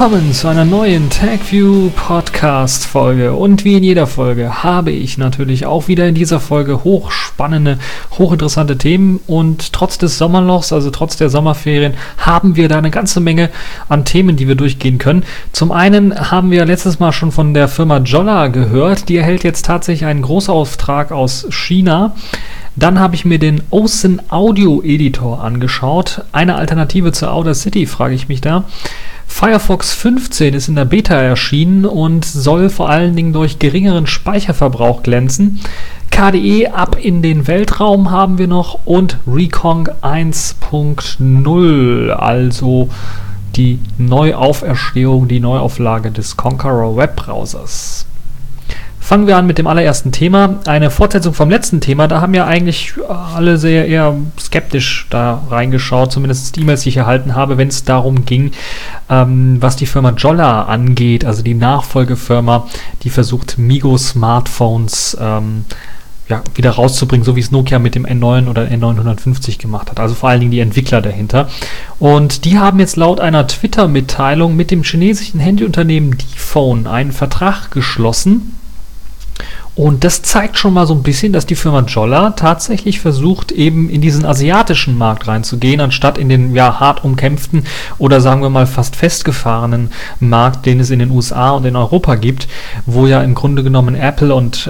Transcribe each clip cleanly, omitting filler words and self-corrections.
Willkommen zu einer neuen TechView Podcast Folge, und wie in jeder Folge habe ich natürlich auch wieder in dieser Folge hochspannende, hochinteressante Themen, und trotz des Sommerlochs, also trotz der Sommerferien, haben wir da eine ganze Menge an Themen, die wir durchgehen können. Zum einen haben wir letztes Mal schon von der Firma Jolla gehört, die erhält jetzt tatsächlich einen Großauftrag aus China. Dann habe ich mir den Ocean Audio Editor angeschaut, eine Alternative zur Audacity, frage ich mich da. Firefox 15 ist in der Beta erschienen und soll vor allen Dingen durch geringeren Speicherverbrauch glänzen. KDE ab in den Weltraum haben wir noch und Recon 1.0, also die Neuauferstehung, die Neuauflage des Konqueror Webbrowsers. Fangen wir an mit dem allerersten Thema, eine Fortsetzung vom letzten Thema. Da haben ja eigentlich alle eher skeptisch da reingeschaut, zumindest die E-Mails, die ich erhalten habe, wenn es darum ging, was die Firma Jolla angeht, also die Nachfolgefirma, die versucht, Migo-Smartphones wieder rauszubringen, so wie es Nokia mit dem N9 oder N950 gemacht hat, also vor allen Dingen die Entwickler dahinter. Und die haben jetzt laut einer Twitter-Mitteilung mit dem chinesischen Handyunternehmen D-Phone einen Vertrag geschlossen. Und das zeigt schon mal so ein bisschen, dass die Firma Jolla tatsächlich versucht, eben in diesen asiatischen Markt reinzugehen, anstatt in den hart umkämpften oder sagen wir mal fast festgefahrenen Markt, den es in den USA und in Europa gibt, wo ja im Grunde genommen Apple und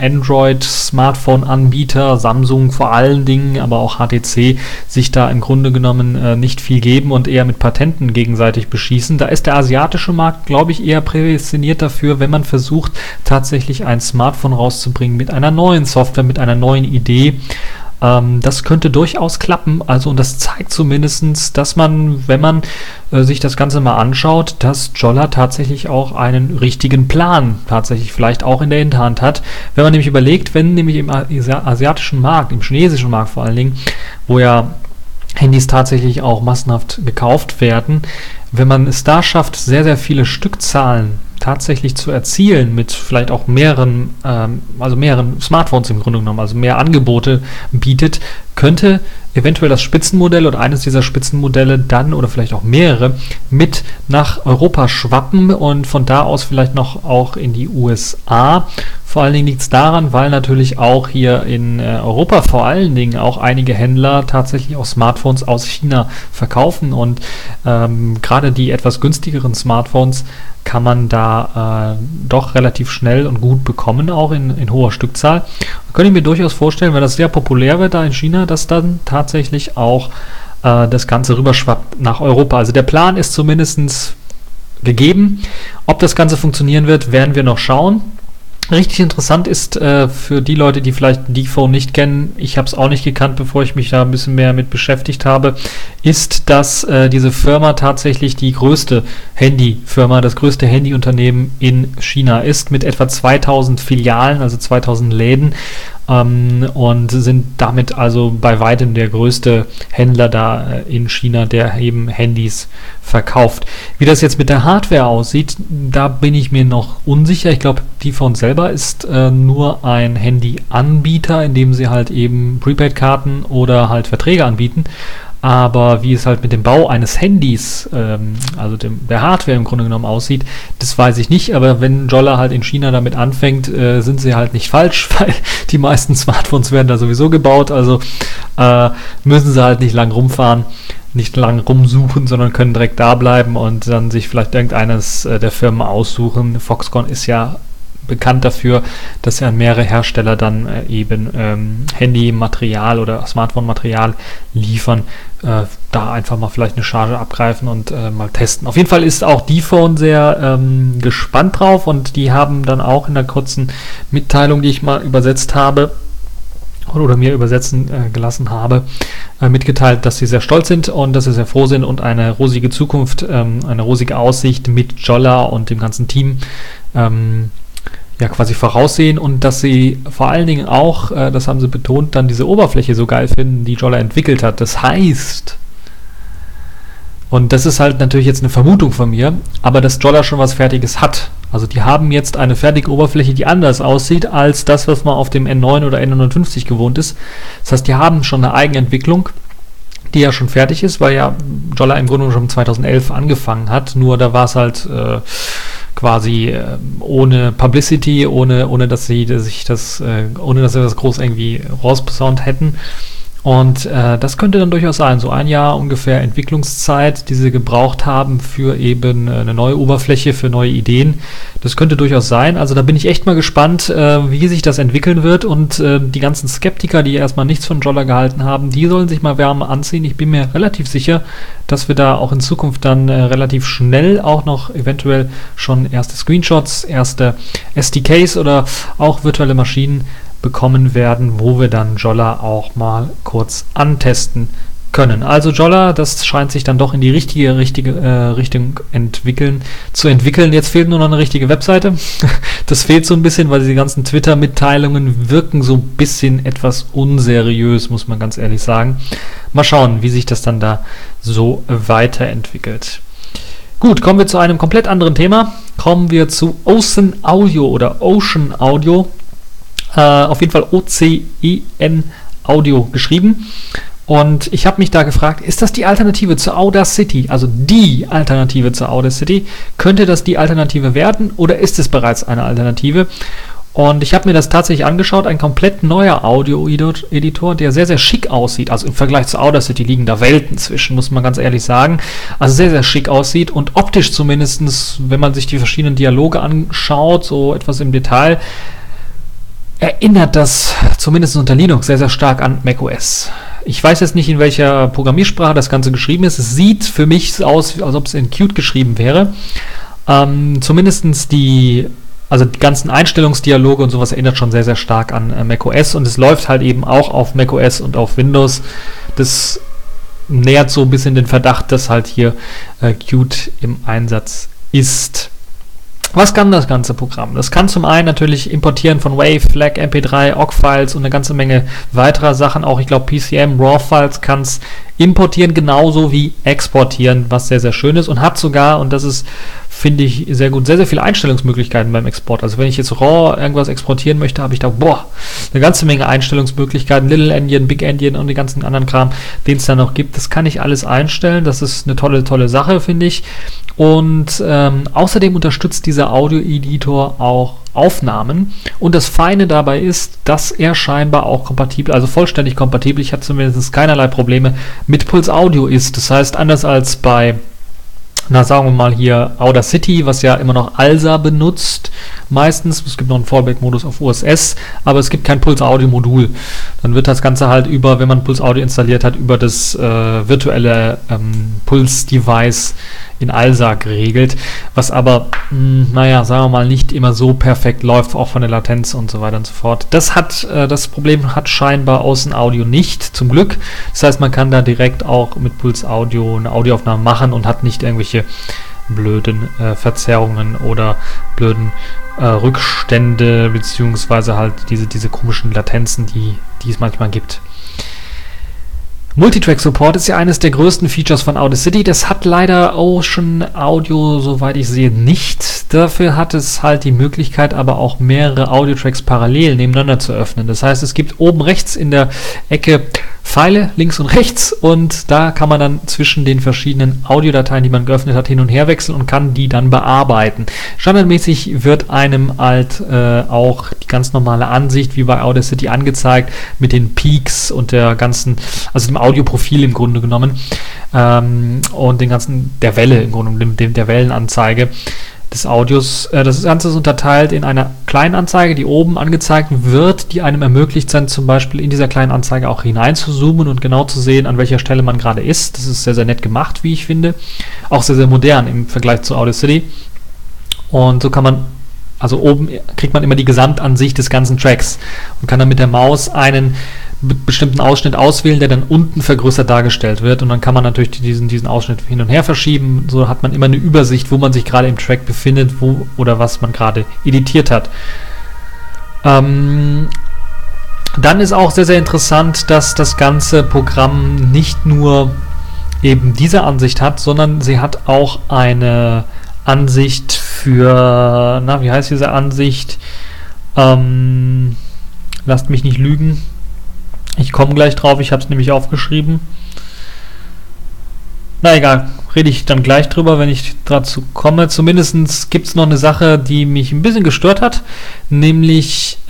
Android-Smartphone-Anbieter, Samsung vor allen Dingen, aber auch HTC, sich da im Grunde genommen nicht viel geben und eher mit Patenten gegenseitig beschießen. Da ist der asiatische Markt, glaube ich, eher prädestiniert dafür, wenn man versucht, tatsächlich ein Smartphone rauszubringen mit einer neuen Software, mit einer neuen Idee. Das könnte durchaus klappen, und das zeigt zumindest, dass man, wenn man sich das Ganze mal anschaut, dass Jolla tatsächlich auch einen richtigen Plan tatsächlich vielleicht auch in der Hinterhand hat. Wenn man nämlich überlegt, wenn nämlich im asiatischen Markt, im chinesischen Markt vor allen Dingen, wo ja Handys tatsächlich auch massenhaft gekauft werden, wenn man es da schafft, sehr, sehr viele Stückzahlen tatsächlich zu erzielen, mit vielleicht auch mehreren Smartphones im Grunde genommen, also mehr Angebote bietet, könnte eventuell das Spitzenmodell oder eines dieser Spitzenmodelle dann oder vielleicht auch mehrere mit nach Europa schwappen und von da aus vielleicht noch auch in die USA. Vor allen Dingen liegt es daran, weil natürlich auch hier in Europa vor allen Dingen auch einige Händler tatsächlich auch Smartphones aus China verkaufen, und gerade die etwas günstigeren Smartphones kann man da doch relativ schnell und gut bekommen, auch in hoher Stückzahl. Da könnte ich mir durchaus vorstellen, wenn das sehr populär wird da in China, dass dann tatsächlich auch das Ganze rüberschwappt nach Europa. Also der Plan ist zumindest gegeben. Ob das Ganze funktionieren wird, werden wir noch schauen. Richtig interessant ist für die Leute, die vielleicht D-Phone nicht kennen, ich habe es auch nicht gekannt, bevor ich mich da ein bisschen mehr mit beschäftigt habe, ist, dass diese Firma tatsächlich die größte Handyfirma, das größte Handyunternehmen in China ist, mit etwa 2000 Filialen, also 2000 Läden, und sind damit also bei weitem der größte Händler da in China, der eben Handys verkauft. Wie das jetzt mit der Hardware aussieht, da bin ich mir noch unsicher. Ich glaube, D-Phone selber ist nur ein Handyanbieter, in dem sie halt eben Prepaid-Karten oder halt Verträge anbieten. Aber wie es halt mit dem Bau eines Handys, also der Hardware im Grunde genommen aussieht, das weiß ich nicht. Aber wenn Jolla halt in China damit anfängt, sind sie halt nicht falsch, weil die meisten Smartphones werden da sowieso gebaut. Also müssen sie halt nicht lang rumfahren, nicht lang rumsuchen, sondern können direkt da bleiben und dann sich vielleicht irgendeines der Firmen aussuchen. Foxconn ist ja bekannt dafür, dass sie an mehrere Hersteller dann Handymaterial oder Smartphone-Material liefern, da einfach mal vielleicht eine Charge abgreifen und mal testen. Auf jeden Fall ist auch D-Phone sehr gespannt drauf, und die haben dann auch in der kurzen Mitteilung, die ich mal übersetzt habe oder mir übersetzen gelassen habe, mitgeteilt, dass sie sehr stolz sind und dass sie sehr froh sind und eine rosige Zukunft, eine rosige Aussicht mit Jolla und dem ganzen Team quasi voraussehen, und dass sie vor allen Dingen auch, das haben sie betont, dann diese Oberfläche so geil finden, die Jolla entwickelt hat. Das heißt, und das ist halt natürlich jetzt eine Vermutung von mir, aber dass Jolla schon was Fertiges hat. Also die haben jetzt eine fertige Oberfläche, die anders aussieht als das, was man auf dem N9 oder N950 gewohnt ist. Das heißt, die haben schon eine Eigenentwicklung, die ja schon fertig ist, weil ja Jolla im Grunde schon 2011 angefangen hat, nur da war es halt quasi ohne Publicity, ohne dass sie das groß irgendwie rausposaunt hätten. Und das könnte dann durchaus sein, so ein Jahr ungefähr Entwicklungszeit, die sie gebraucht haben für eben eine neue Oberfläche, für neue Ideen. Das könnte durchaus sein. Also da bin ich echt mal gespannt, wie sich das entwickeln wird. Und die ganzen Skeptiker, die erstmal nichts von Jolla gehalten haben, die sollen sich mal wärmer anziehen. Ich bin mir relativ sicher, dass wir da auch in Zukunft dann relativ schnell auch noch eventuell schon erste Screenshots, erste SDKs oder auch virtuelle Maschinen bekommen werden, wo wir dann Jolla auch mal kurz antesten können. Also Jolla, das scheint sich dann doch in die richtige Richtung zu entwickeln. Jetzt fehlt nur noch eine richtige Webseite. Das fehlt so ein bisschen, weil die ganzen Twitter-Mitteilungen wirken so ein bisschen etwas unseriös, muss man ganz ehrlich sagen. Mal schauen, wie sich das dann da so weiterentwickelt. Gut, kommen wir zu einem komplett anderen Thema. Kommen wir zu Ocean Audio oder Ocean Audio. Auf jeden Fall OCEN Audio geschrieben. Und ich habe mich da gefragt, ist das die Alternative zur Audacity? Also die Alternative zur Audacity? Könnte das die Alternative werden oder ist es bereits eine Alternative? Und ich habe mir das tatsächlich angeschaut, ein komplett neuer Audio-Editor, der sehr, sehr schick aussieht. Also im Vergleich zu Audacity liegen da Welten zwischen, muss man ganz ehrlich sagen. Also sehr, sehr schick aussieht und optisch zumindest, wenn man sich die verschiedenen Dialoge anschaut, so etwas im Detail, erinnert das zumindest unter Linux sehr, sehr stark an macOS. Ich weiß jetzt nicht, in welcher Programmiersprache das Ganze geschrieben ist. Es sieht für mich aus, als ob es in Qt geschrieben wäre. Zumindest die ganzen Einstellungsdialoge und sowas erinnert schon sehr, sehr stark an macOS und es läuft halt eben auch auf macOS und auf Windows. Das nähert so ein bisschen den Verdacht, dass halt hier Qt im Einsatz ist. Was kann das ganze Programm? Das kann zum einen natürlich importieren von WAV, FLAC, MP3, OGG-Files und eine ganze Menge weiterer Sachen. Auch, ich glaube, PCM, RAW-Files kann es importieren, genauso wie exportieren, was sehr, sehr schön ist und hat sogar, und das ist, finde ich, sehr gut, sehr, sehr viele Einstellungsmöglichkeiten beim Export. Also wenn ich jetzt RAW irgendwas exportieren möchte, habe ich da, eine ganze Menge Einstellungsmöglichkeiten, Little Endian, Big Endian und den ganzen anderen Kram, den es da noch gibt. Das kann ich alles einstellen. Das ist eine tolle, tolle Sache, finde ich. Und außerdem unterstützt dieser Audio-Editor auch Aufnahmen und das Feine dabei ist, dass er scheinbar auch kompatibel, also vollständig kompatibel, ich hatte zumindest keinerlei Probleme, mit Pulse Audio ist. Das heißt, anders als bei, sagen wir mal hier Audacity, was ja immer noch ALSA benutzt, meistens, es gibt noch einen Fallback-Modus auf USS, aber es gibt kein Pulse Audio Modul. Dann wird das Ganze halt wenn man Pulse Audio installiert hat, über das virtuelle Pulse-Device in ALSA geregelt, was aber, sagen wir mal, nicht immer so perfekt läuft, auch von der Latenz und so weiter und so fort. Das Problem hat scheinbar Ocean Audio nicht, zum Glück. Das heißt, man kann da direkt auch mit Pulse Audio eine Audioaufnahme machen und hat nicht irgendwelche blöden Verzerrungen oder blöden Rückstände, beziehungsweise halt diese komischen Latenzen, die es manchmal gibt. Multitrack-Support ist ja eines der größten Features von Audacity. Das hat leider Ocean Audio, soweit ich sehe, nicht. Dafür hat es halt die Möglichkeit, aber auch mehrere Audio-Tracks parallel nebeneinander zu öffnen. Das heißt, es gibt oben rechts in der Ecke Pfeile, links und rechts, und da kann man dann zwischen den verschiedenen Audiodateien, die man geöffnet hat, hin und her wechseln und kann die dann bearbeiten. Standardmäßig wird einem halt auch die ganz normale Ansicht wie bei Audacity angezeigt mit den Peaks und der ganzen, also dem Audioprofil im Grunde genommen und der Welle im Grunde genommen, der Wellenanzeige des Audios. Das Ganze ist unterteilt in einer kleinen Anzeige, die oben angezeigt wird, die einem ermöglicht, dann zum Beispiel in dieser kleinen Anzeige auch hinein zu zoomen und genau zu sehen, an welcher Stelle man gerade ist. Das ist sehr, sehr nett gemacht, wie ich finde. Auch sehr, sehr modern im Vergleich zu Audacity. Und so kann man, also oben kriegt man immer die Gesamtansicht des ganzen Tracks und kann dann mit der Maus einen bestimmten Ausschnitt auswählen, der dann unten vergrößert dargestellt wird, und dann kann man natürlich diesen Ausschnitt hin und her verschieben. So hat man immer eine Übersicht, wo man sich gerade im Track befindet, wo oder was man gerade editiert hat. Dann ist auch sehr, sehr interessant, dass das ganze Programm nicht nur eben diese Ansicht hat, sondern sie hat auch eine Ansicht für, wie heißt diese Ansicht? Lasst mich nicht lügen. Ich komme gleich drauf, ich habe es nämlich aufgeschrieben. Na egal, rede ich dann gleich drüber, wenn ich dazu komme. Zumindest gibt es noch eine Sache, die mich ein bisschen gestört hat, nämlich,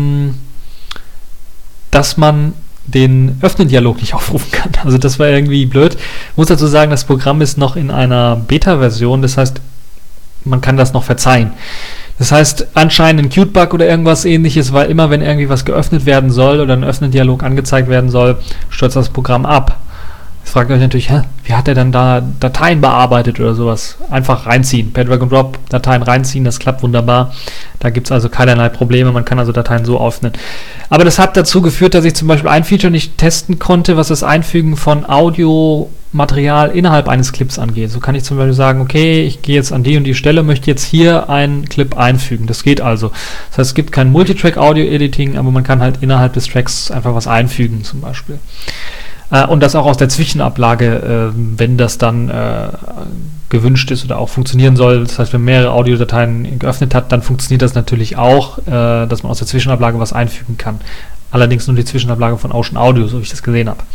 dass man den Öffnen-Dialog nicht aufrufen kann. Also das war irgendwie blöd. Ich muss dazu sagen, das Programm ist noch in einer Beta-Version, das heißt, man kann das noch verzeihen. Das heißt, anscheinend ein Cute-Bug oder irgendwas ähnliches, weil immer, wenn irgendwie was geöffnet werden soll oder ein Öffnen-Dialog angezeigt werden soll, stürzt das Programm ab. Jetzt fragt ihr euch natürlich, wie hat er dann da Dateien bearbeitet oder sowas? Einfach reinziehen, per Drag and Drop Dateien reinziehen, das klappt wunderbar. Da gibt es also keinerlei Probleme, man kann also Dateien so öffnen. Aber das hat dazu geführt, dass ich zum Beispiel ein Feature nicht testen konnte, was das Einfügen von Audiomaterial innerhalb eines Clips angeht. So kann ich zum Beispiel sagen, okay, ich gehe jetzt an die und die Stelle, möchte jetzt hier einen Clip einfügen. Das geht also. Das heißt, es gibt kein Multitrack-Audio-Editing, aber man kann halt innerhalb des Tracks einfach was einfügen zum Beispiel. Und das auch aus der Zwischenablage, wenn das dann gewünscht ist oder auch funktionieren soll. Das heißt, wenn mehrere Audiodateien geöffnet hat, dann funktioniert das natürlich auch, dass man aus der Zwischenablage was einfügen kann. Allerdings nur die Zwischenablage von Ocean Audio, so wie ich das gesehen habe.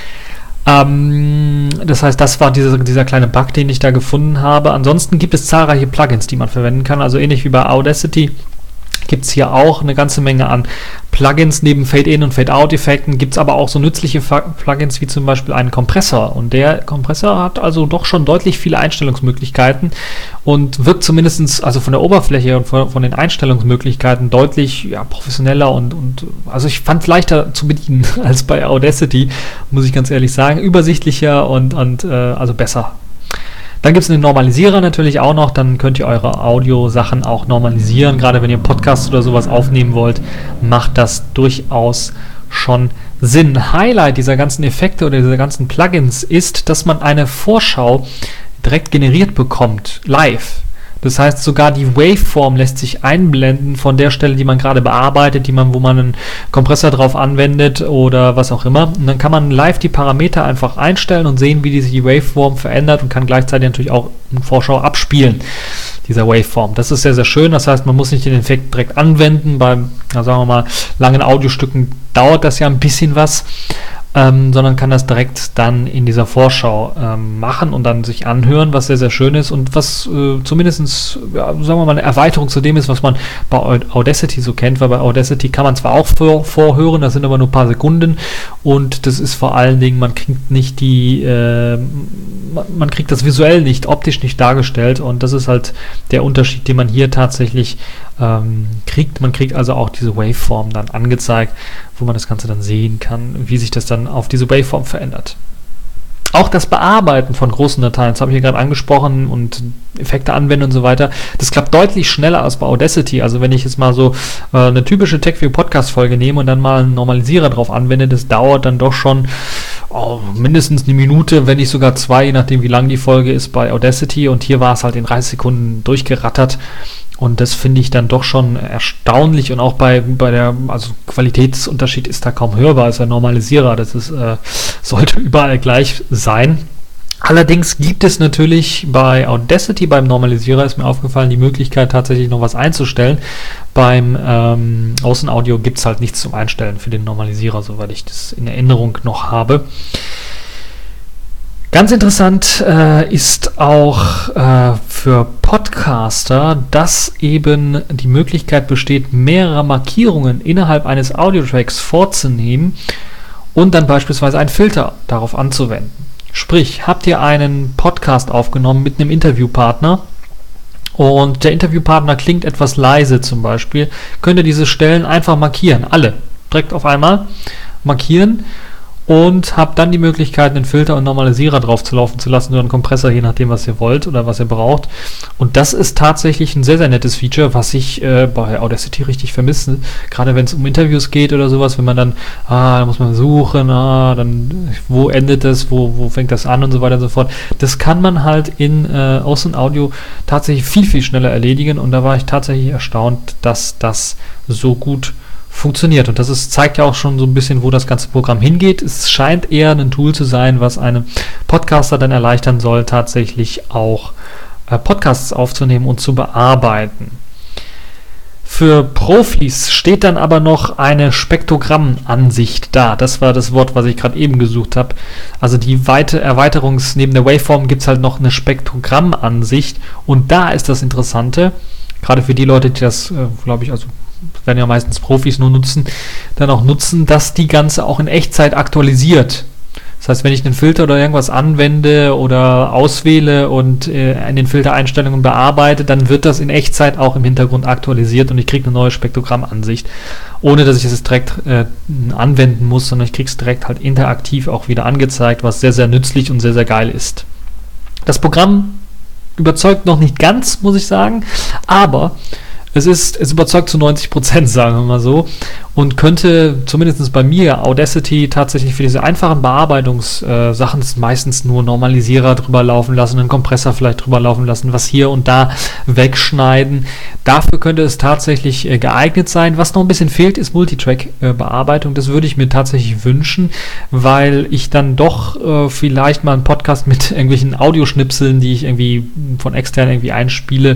Das heißt, das war dieser kleine Bug, den ich da gefunden habe. Ansonsten gibt es zahlreiche Plugins, die man verwenden kann. Also ähnlich wie bei Audacity gibt es hier auch eine ganze Menge an Plugins. Neben Fade-In- und Fade-Out-Effekten gibt es aber auch so nützliche Plugins wie zum Beispiel einen Kompressor. Und der Kompressor hat also doch schon deutlich viele Einstellungsmöglichkeiten und wirkt zumindest also von der Oberfläche und von den Einstellungsmöglichkeiten deutlich professioneller und also ich fand es leichter zu bedienen als bei Audacity, muss ich ganz ehrlich sagen. Übersichtlicher und also besser. Dann gibt es einen Normalisierer natürlich auch noch, dann könnt ihr eure Audiosachen auch normalisieren, gerade wenn ihr Podcasts oder sowas aufnehmen wollt, macht das durchaus schon Sinn. Highlight dieser ganzen Effekte oder dieser ganzen Plugins ist, dass man eine Vorschau direkt generiert bekommt, live. Das heißt, sogar die Waveform lässt sich einblenden von der Stelle, die man gerade bearbeitet, wo man einen Kompressor drauf anwendet oder was auch immer. Und dann kann man live die Parameter einfach einstellen und sehen, wie sich die Waveform verändert und kann gleichzeitig natürlich auch eine Vorschau abspielen, dieser Waveform. Das ist sehr, sehr schön. Das heißt, man muss nicht den Effekt direkt anwenden. Sagen wir mal, langen Audiostücken dauert das ja ein bisschen was. Sondern kann das direkt dann in dieser Vorschau machen und dann sich anhören, was sehr, sehr schön ist und was zumindest, sagen wir mal, eine Erweiterung zu dem ist, was man bei Audacity so kennt, weil bei Audacity kann man zwar auch vorhören, das sind aber nur ein paar Sekunden und das ist vor allen Dingen, man kriegt nicht man kriegt das visuell nicht, optisch nicht dargestellt und das ist halt der Unterschied, den man hier tatsächlich kriegt. Man kriegt also auch diese Waveform dann angezeigt, wo man das Ganze dann sehen kann, wie sich das dann auf diese Waveform verändert. Auch das Bearbeiten von großen Dateien, das habe ich hier gerade angesprochen und Effekte anwenden und so weiter, das klappt deutlich schneller als bei Audacity. Also wenn ich jetzt mal so eine typische TechView-Podcast-Folge nehme und dann mal einen Normalisierer drauf anwende, das dauert dann doch schon mindestens eine Minute, wenn nicht sogar 2, je nachdem wie lang die Folge ist bei Audacity und hier war es halt in 30 Sekunden durchgerattert. Und das finde ich dann doch schon erstaunlich und auch bei der, also Qualitätsunterschied ist da kaum hörbar als ein Normalisierer. Das ist, sollte überall gleich sein. Allerdings gibt es natürlich bei Audacity, beim Normalisierer ist mir aufgefallen, die Möglichkeit tatsächlich noch was einzustellen. Beim Außenaudio gibt es halt nichts zum Einstellen für den Normalisierer, soweit ich das in Erinnerung noch habe. Ganz interessant ist auch für Podcaster, dass eben die Möglichkeit besteht, mehrere Markierungen innerhalb eines Audiotracks vorzunehmen und dann beispielsweise einen Filter darauf anzuwenden. Sprich, habt ihr einen Podcast aufgenommen mit einem Interviewpartner und der Interviewpartner klingt etwas leise zum Beispiel, könnt ihr diese Stellen einfach markieren, alle, direkt auf einmal markieren. Und habt dann die Möglichkeit, einen Filter und Normalisierer drauf zu laufen zu lassen oder einen Kompressor, je nachdem, was ihr wollt oder was ihr braucht. Und das ist tatsächlich ein sehr, sehr nettes Feature, was ich bei Audacity richtig vermisse. Gerade wenn es um Interviews geht oder sowas, wenn man dann, da muss man suchen, dann wo endet das, wo fängt das an und so weiter und so fort. Das kann man halt in Außen Audio tatsächlich viel, viel schneller erledigen und da war ich tatsächlich erstaunt, dass das so gut funktioniert. Und das zeigt ja auch schon so ein bisschen, wo das ganze Programm hingeht. Es scheint eher ein Tool zu sein, was einem Podcaster dann erleichtern soll, tatsächlich auch Podcasts aufzunehmen und zu bearbeiten. Für Profis steht dann aber noch eine Spektrogrammansicht da. Das war das Wort, was ich gerade eben gesucht habe. Also die weite neben der Waveform gibt es halt noch eine Spektrogrammansicht. Und da ist das Interessante, gerade für die Leute, die das, glaube ich, also werden ja meistens Profis nur nutzen, dann auch nutzen, dass die Ganze auch in Echtzeit aktualisiert. Das heißt, wenn ich einen Filter oder irgendwas anwende oder auswähle und in den Filtereinstellungen bearbeite, dann wird das in Echtzeit auch im Hintergrund aktualisiert und ich kriege eine neue Spektrogrammansicht, ohne dass ich es direkt anwenden muss, sondern ich kriege es direkt halt interaktiv auch wieder angezeigt, was sehr, sehr nützlich und sehr, sehr geil ist. Das Programm überzeugt noch nicht ganz, muss ich sagen, aber es überzeugt zu 90%, sagen wir mal so, und könnte zumindest bei mir Audacity tatsächlich für diese einfachen Bearbeitungssachen meistens nur Normalisierer drüber laufen lassen, einen Kompressor vielleicht drüber laufen lassen, was hier und da wegschneiden. Dafür könnte es tatsächlich geeignet sein. Was noch ein bisschen fehlt, ist Multitrack-Bearbeitung. Das würde ich mir tatsächlich wünschen, weil ich dann doch vielleicht mal einen Podcast mit irgendwelchen Audioschnipseln, die ich irgendwie von extern irgendwie einspiele,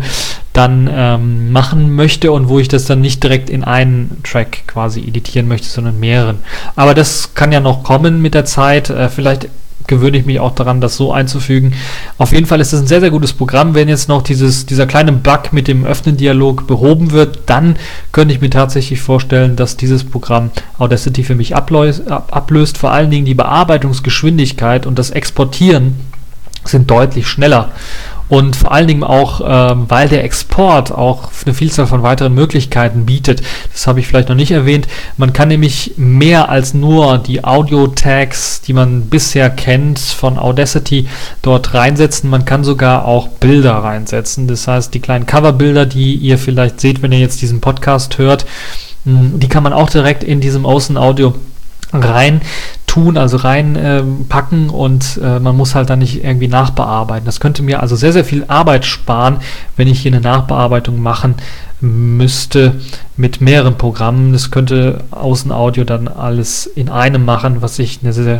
dann machen möchte und wo ich das dann nicht direkt in einen Track quasi editieren möchte, sondern mehreren. Aber das kann ja noch kommen mit der Zeit. Vielleicht gewöhne ich mich auch daran, das so einzufügen. Auf jeden Fall ist es ein sehr, sehr gutes Programm. Wenn jetzt noch dieser kleine Bug mit dem Öffnen-Dialog behoben wird, dann könnte ich mir tatsächlich vorstellen, dass dieses Programm Audacity für mich ablöst. Vor allen Dingen die Bearbeitungsgeschwindigkeit und das Exportieren sind deutlich schneller. Und vor allen Dingen auch, weil der Export auch eine Vielzahl von weiteren Möglichkeiten bietet. Das habe ich vielleicht noch nicht erwähnt. Man kann nämlich mehr als nur die Audio-Tags, die man bisher kennt von Audacity, dort reinsetzen. Man kann sogar auch Bilder reinsetzen. Das heißt, die kleinen Coverbilder, die ihr vielleicht seht, wenn ihr jetzt diesen Podcast hört, die kann man auch direkt in diesem Ocean Audio reinpacken und man muss halt dann nicht irgendwie nachbearbeiten. Das könnte mir also sehr, sehr viel Arbeit sparen, wenn ich hier eine Nachbearbeitung machen müsste mit mehreren Programmen. Das könnte Ocean Audio dann alles in einem machen, was ich für eine sehr,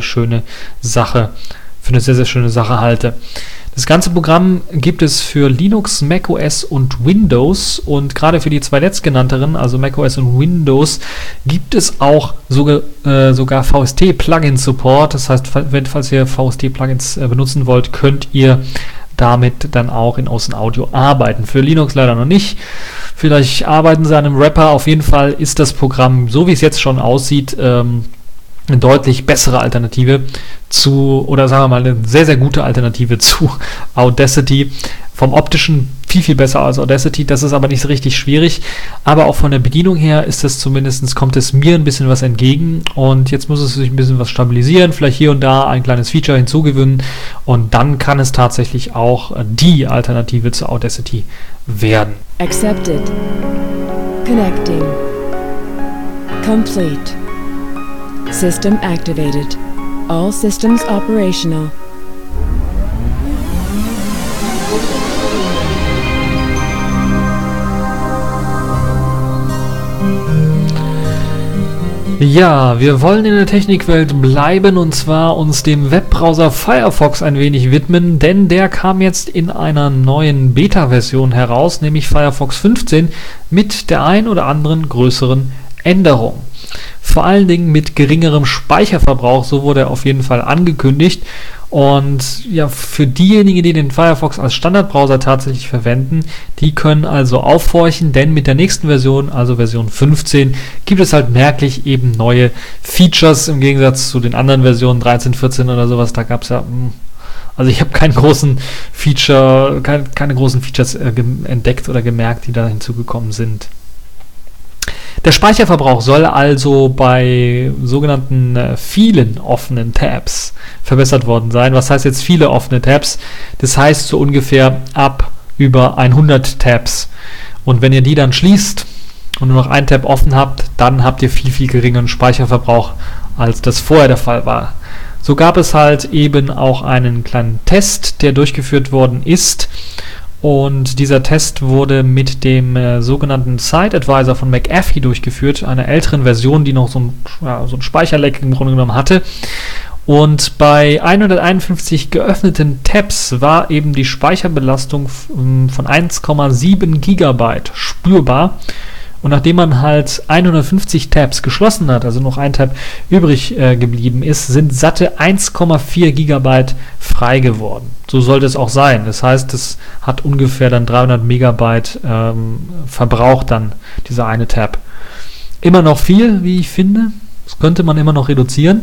sehr schöne Sache halte. Das ganze Programm gibt es für Linux, macOS und Windows und gerade für die zwei letztgenannteren, also macOS und Windows, gibt es auch sogar VST-Plugin-Support. Das heißt, falls ihr VST-Plugins benutzen wollt, könnt ihr damit dann auch in Ocean Audio arbeiten. Für Linux leider noch nicht. Vielleicht arbeiten sie an einem Wrapper. Auf jeden Fall ist das Programm, so wie es jetzt schon aussieht, eine deutlich bessere Alternative oder sagen wir mal, eine sehr, sehr gute Alternative zu Audacity. Vom Optischen viel, viel besser als Audacity. Das ist aber nicht so richtig schwierig. Aber auch von der Bedienung her kommt es mir ein bisschen was entgegen. Und jetzt muss es sich ein bisschen was stabilisieren. Vielleicht hier und da ein kleines Feature hinzugewinnen. Und dann kann es tatsächlich auch die Alternative zu Audacity werden. Accepted. Connecting. Complete. System activated. All systems operational. Ja, wir wollen in der Technikwelt bleiben und zwar uns dem Webbrowser Firefox ein wenig widmen, denn der kam jetzt in einer neuen Beta-Version heraus, nämlich Firefox 15 mit der ein oder anderen größeren Änderung. Vor allen Dingen mit geringerem Speicherverbrauch, so wurde er auf jeden Fall angekündigt. Und ja, für diejenigen, die den Firefox als Standardbrowser tatsächlich verwenden, die können also aufhorchen, denn mit der nächsten Version, also Version 15, gibt es halt merklich eben neue Features im Gegensatz zu den anderen Versionen 13, 14 oder sowas. Da gab es ja, also ich habe keine großen Features entdeckt oder gemerkt, die da hinzugekommen sind. Der Speicherverbrauch soll also bei sogenannten vielen offenen Tabs verbessert worden sein. Was heißt jetzt viele offene Tabs? Das heißt so ungefähr ab über 100 Tabs. Und wenn ihr die dann schließt und nur noch ein Tab offen habt, dann habt ihr viel, viel geringeren Speicherverbrauch, als das vorher der Fall war. So gab es halt eben auch einen kleinen Test, der durchgeführt worden ist. Und dieser Test wurde mit dem sogenannten Site Advisor von McAfee durchgeführt, einer älteren Version, die noch so ein Speicherleck im Grunde genommen hatte. Und bei 151 geöffneten Tabs war eben die Speicherbelastung von 1,7 GB spürbar. Und nachdem man halt 150 Tabs geschlossen hat, also noch ein Tab übrig geblieben ist, sind satte 1,4 Gigabyte frei geworden. So sollte es auch sein. Das heißt, es hat ungefähr dann 300 Megabyte verbraucht dann, dieser eine Tab. Immer noch viel, wie ich finde. Das könnte man immer noch reduzieren.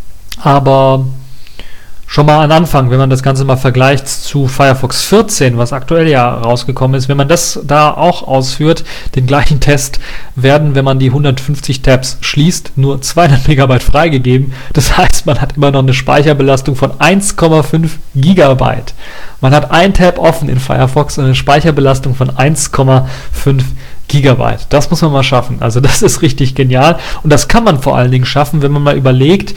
Aber schon mal ein Anfang, wenn man das Ganze mal vergleicht zu Firefox 14, was aktuell ja rausgekommen ist. Wenn man das da auch ausführt, den gleichen Test, werden, wenn man die 150 Tabs schließt, nur 200 Megabyte freigegeben. Das heißt, man hat immer noch eine Speicherbelastung von 1,5 Gigabyte. Man hat ein Tab offen in Firefox und eine Speicherbelastung von 1,5 Gigabyte. Das muss man mal schaffen. Also das ist richtig genial. Und das kann man vor allen Dingen schaffen, wenn man mal überlegt,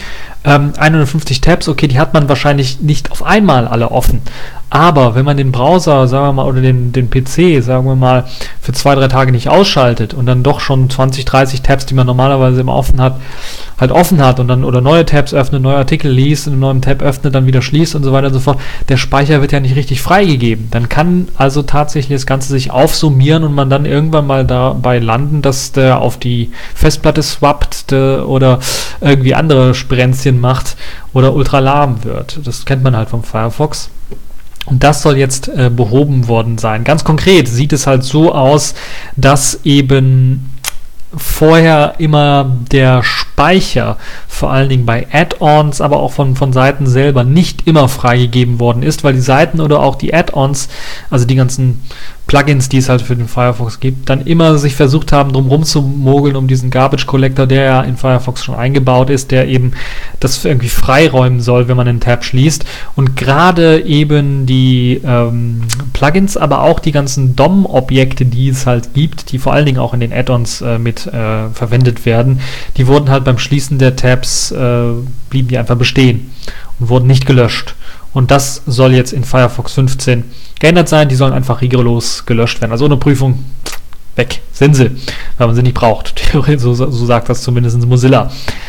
150 Tabs, okay, die hat man wahrscheinlich nicht auf einmal alle offen. Aber wenn man den Browser, sagen wir mal, oder den PC, sagen wir mal, für 2-3 Tage nicht ausschaltet und dann doch schon 20, 30 Tabs, die man normalerweise immer offen hat, halt offen hat und dann oder neue Tabs öffnet, neue Artikel liest und einen neuen Tab öffnet, dann wieder schließt und so weiter und so fort, der Speicher wird ja nicht richtig freigegeben. Dann kann also tatsächlich das Ganze sich aufsummieren und man dann irgendwann mal dabei landen, dass der auf die Festplatte swappt oder irgendwie andere Sprenzchen macht oder ultra lahm wird. Das kennt man halt vom Firefox. Und das soll jetzt behoben worden sein. Ganz konkret sieht es halt so aus, dass eben vorher immer der Speicher, vor allen Dingen bei Add-ons, aber auch von Seiten selber, nicht immer freigegeben worden ist, weil die Seiten oder auch die Add-ons, also die ganzen Plugins, die es halt für den Firefox gibt, dann immer sich versucht haben, drum rumzumogeln um diesen Garbage Collector, der ja in Firefox schon eingebaut ist, der eben das irgendwie freiräumen soll, wenn man einen Tab schließt. Und gerade eben die Plugins, aber auch die ganzen DOM-Objekte, die es halt gibt, die vor allen Dingen auch in den Add-ons mit verwendet werden, die wurden halt beim Schließen der Tabs, blieben die einfach bestehen und wurden nicht gelöscht. Und das soll jetzt in Firefox 15 geändert sein. Die sollen einfach rigoros gelöscht werden. Also ohne Prüfung, weg sind sie, weil man sie nicht braucht. So sagt das zumindest Mozilla.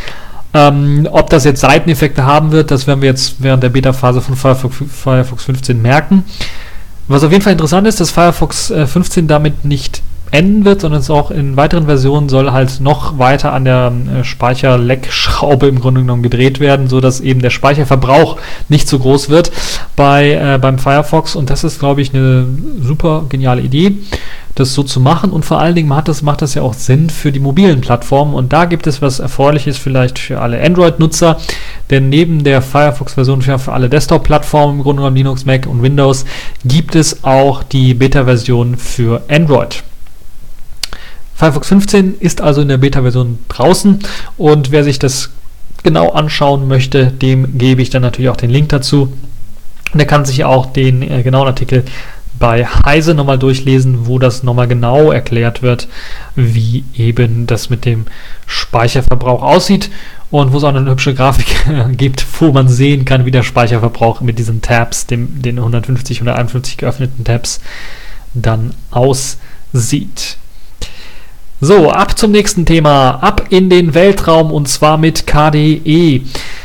Ob das jetzt Seiteneffekte haben wird, das werden wir jetzt während der Beta-Phase von Firefox 15 merken. Was auf jeden Fall interessant ist, dass Firefox 15 damit nicht enden wird, sondern es auch in weiteren Versionen soll halt noch weiter an der Speicherleckschraube im Grunde genommen gedreht werden, sodass eben der Speicherverbrauch nicht so groß wird beim Firefox. Und das ist, glaube ich, eine super geniale Idee, das so zu machen. Und vor allen Dingen macht das ja auch Sinn für die mobilen Plattformen. Und da gibt es was Erfreuliches vielleicht für alle Android-Nutzer, denn neben der Firefox-Version für alle Desktop-Plattformen, im Grunde genommen Linux, Mac und Windows, gibt es auch die Beta-Version für Android. Firefox 15 ist also in der Beta-Version draußen und wer sich das genau anschauen möchte, dem gebe ich dann natürlich auch den Link dazu. Und der kann sich auch den genauen Artikel bei Heise nochmal durchlesen, wo das nochmal genau erklärt wird, wie eben das mit dem Speicherverbrauch aussieht und wo es auch eine hübsche Grafik gibt, wo man sehen kann, wie der Speicherverbrauch mit diesen Tabs, den 150, 151 geöffneten Tabs, dann aussieht. So, ab zum nächsten Thema, ab in den Weltraum und zwar mit KDE.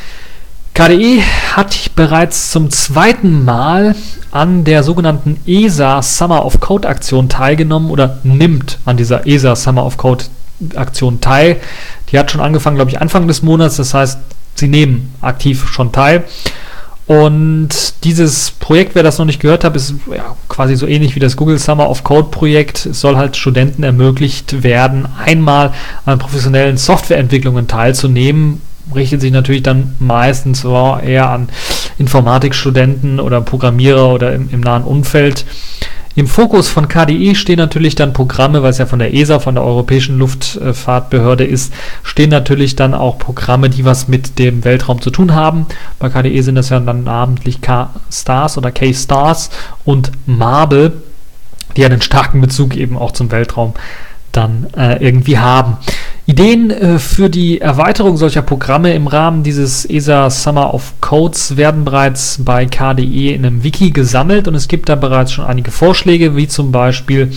KDE hat bereits zum zweiten Mal an der sogenannten ESA Summer of Code Aktion teilgenommen oder nimmt an dieser ESA Summer of Code Aktion teil. Die hat schon angefangen, glaube ich, Anfang des Monats, das heißt, sie nehmen aktiv schon teil. Und dieses Projekt, wer das noch nicht gehört hat, ist ja quasi so ähnlich wie das Google Summer of Code Projekt. Es soll halt Studenten ermöglicht werden, einmal an professionellen Softwareentwicklungen teilzunehmen. Richtet sich natürlich dann meistens eher an Informatikstudenten oder Programmierer oder im nahen Umfeld. Im Fokus von KDE stehen natürlich dann Programme, weil es ja von der ESA, von der Europäischen Luftfahrtbehörde ist, stehen natürlich dann auch Programme, die was mit dem Weltraum zu tun haben. Bei KDE sind das ja dann namentlich K-Stars oder K-Stars und Marble, die einen starken Bezug eben auch zum Weltraum dann irgendwie haben. Ideen für die Erweiterung solcher Programme im Rahmen dieses ESA Summer of Codes werden bereits bei KDE in einem Wiki gesammelt und es gibt da bereits schon einige Vorschläge, wie zum Beispiel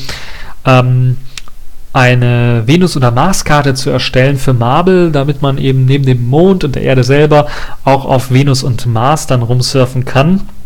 eine Venus- oder Marskarte zu erstellen für Marble, damit man eben neben dem Mond und der Erde selber auch auf Venus und Mars dann rumsurfen kann.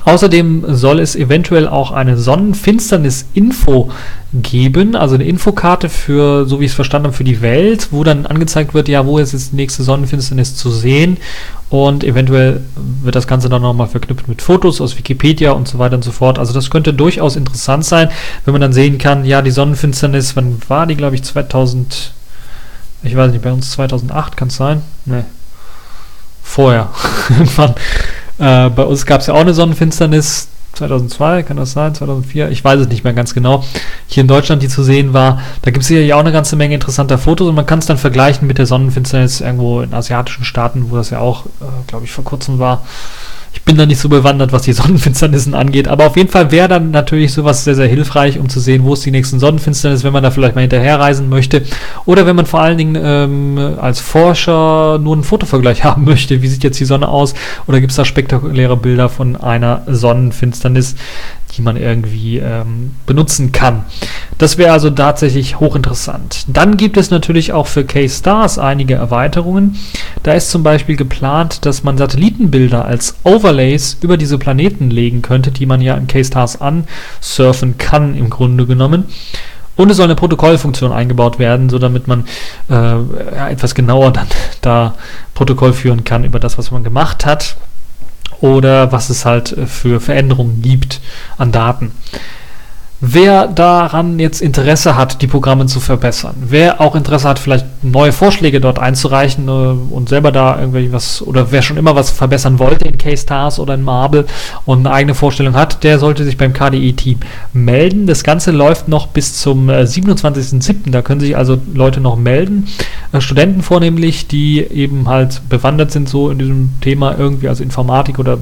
Außerdem soll es eventuell auch eine Sonnenfinsternis-Info geben, also eine Infokarte für, so wie ich es verstanden habe, für die Welt, wo dann angezeigt wird, ja, wo ist jetzt die nächste Sonnenfinsternis zu sehen, und eventuell wird das Ganze dann nochmal verknüpft mit Fotos aus Wikipedia und so weiter und so fort. Also das könnte durchaus interessant sein, wenn man dann sehen kann, ja, die Sonnenfinsternis, wann war die, glaube ich, 2000, ich weiß nicht, bei uns 2008 kann es sein? Ne, vorher. Irgendwann. Bei uns gab es ja auch eine Sonnenfinsternis, 2002, kann das sein, 2004, ich weiß es nicht mehr ganz genau, hier in Deutschland, die zu sehen war. Da gibt es ja auch eine ganze Menge interessanter Fotos, und man kann es dann vergleichen mit der Sonnenfinsternis irgendwo in asiatischen Staaten, wo das ja auch, glaube ich, vor kurzem war. Ich bin da nicht so bewandert, was die Sonnenfinsternissen angeht, aber auf jeden Fall wäre dann natürlich sowas sehr, sehr hilfreich, um zu sehen, wo ist die nächsten Sonnenfinsternis, wenn man da vielleicht mal hinterher reisen möchte, oder wenn man vor allen Dingen als Forscher nur einen Fotovergleich haben möchte, wie sieht jetzt die Sonne aus, oder gibt es da spektakuläre Bilder von einer Sonnenfinsternis, die man irgendwie benutzen kann. Das wäre also tatsächlich hochinteressant. Dann gibt es natürlich auch für K-Stars einige Erweiterungen. Da ist zum Beispiel geplant, dass man Satellitenbilder als Overlays über diese Planeten legen könnte, die man ja in K-Stars ansurfen kann, im Grunde genommen. Und es soll eine Protokollfunktion eingebaut werden, so damit man etwas genauer dann da Protokoll führen kann über das, was man gemacht hat, oder was es halt für Veränderungen gibt an Daten. Wer daran jetzt Interesse hat, die Programme zu verbessern, wer auch Interesse hat, vielleicht neue Vorschläge dort einzureichen und selber da irgendwie was, oder wer schon immer was verbessern wollte in K-Stars oder in Marble und eine eigene Vorstellung hat, der sollte sich beim KDE-Team melden. Das Ganze läuft noch bis zum 27.07. Da können sich also Leute noch melden, Studenten vornehmlich, die eben halt bewandert sind so in diesem Thema irgendwie, also Informatik oder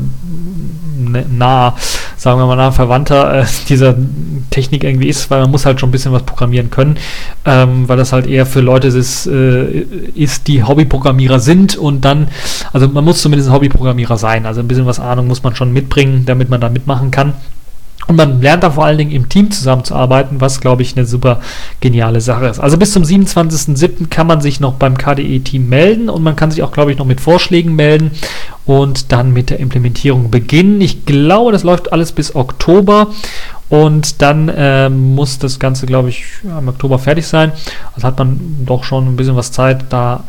sagen wir mal, nah Verwandter dieser Technik irgendwie ist, weil man muss halt schon ein bisschen was programmieren können, weil das halt eher für Leute ist, die Hobbyprogrammierer sind, und dann, also man muss zumindest ein Hobbyprogrammierer sein, also ein bisschen was Ahnung muss man schon mitbringen, damit man da mitmachen kann. Und man lernt da vor allen Dingen im Team zusammenzuarbeiten, was, glaube ich, eine super geniale Sache ist. Also bis zum 27.07. kann man sich noch beim KDE-Team melden, und man kann sich auch, glaube ich, noch mit Vorschlägen melden und dann mit der Implementierung beginnen. Ich glaube, das läuft alles bis Oktober, und dann muss das Ganze, glaube ich, im Oktober fertig sein. Also hat man doch schon ein bisschen was Zeit, da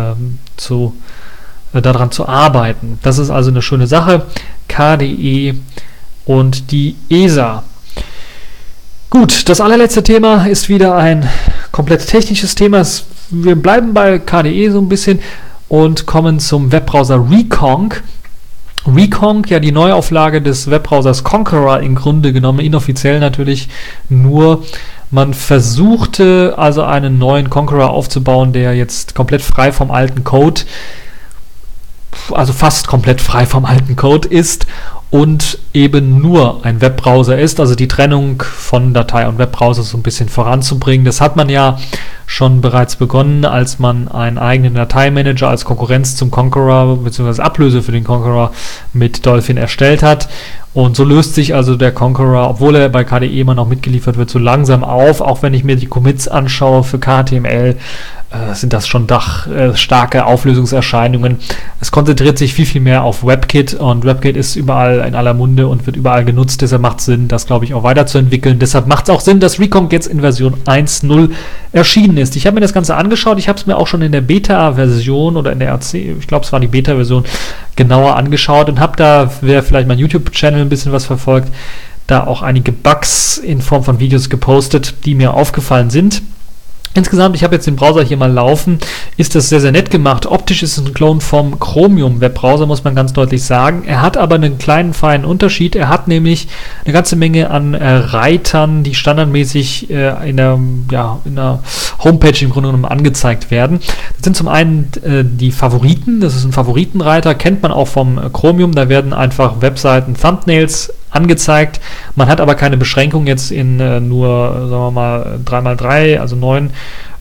daran zu arbeiten. Das ist also eine schöne Sache. KDE und die ESA. Gut, das allerletzte Thema ist wieder ein komplett technisches Thema. Wir bleiben bei KDE so ein bisschen und kommen zum Webbrowser Reconq. Reconq, ja, die Neuauflage des Webbrowsers Konqueror im Grunde genommen, inoffiziell natürlich nur. Man versuchte also einen neuen Konqueror aufzubauen, der jetzt komplett frei vom alten Code, also fast komplett frei vom alten Code ist und eben nur ein Webbrowser ist, also die Trennung von Datei und Webbrowser so ein bisschen voranzubringen. Das hat man ja schon bereits begonnen, als man einen eigenen Dateimanager als Konkurrenz zum Konqueror bzw. Ablöse für den Konqueror mit Dolphin erstellt hat. Und so löst sich also der Konqueror, obwohl er bei KDE immer noch mitgeliefert wird, so langsam auf. Auch wenn ich mir die Commits anschaue für KTML, sind das schon starke Auflösungserscheinungen. Es konzentriert sich viel, viel mehr auf WebKit, und WebKit ist überall in aller Munde und wird überall genutzt. Deshalb macht es Sinn, das, glaube ich, auch weiterzuentwickeln. Deshalb macht es auch Sinn, dass Reconq jetzt in Version 1.0 erschienen ist. Ich habe mir das Ganze angeschaut. Ich habe es mir auch schon in der Beta-Version oder in der RC, ich glaube, es war die Beta-Version, genauer angeschaut und habe da, wer vielleicht mein YouTube-Channel ein bisschen was verfolgt, da auch einige Bugs in Form von Videos gepostet, die mir aufgefallen sind. Insgesamt, ich habe jetzt den Browser hier mal laufen, ist das sehr, sehr nett gemacht. Optisch ist es ein Klon vom Chromium-Webbrowser, muss man ganz deutlich sagen. Er hat aber einen kleinen, feinen Unterschied. Er hat nämlich eine ganze Menge an Reitern, die standardmäßig in der Homepage im Grunde genommen angezeigt werden. Das sind zum einen die Favoriten, das ist ein Favoritenreiter, kennt man auch vom Chromium. Da werden einfach Webseiten, Thumbnails angezeigt. Man hat aber keine Beschränkung jetzt in nur, sagen wir mal, 3x3, also 9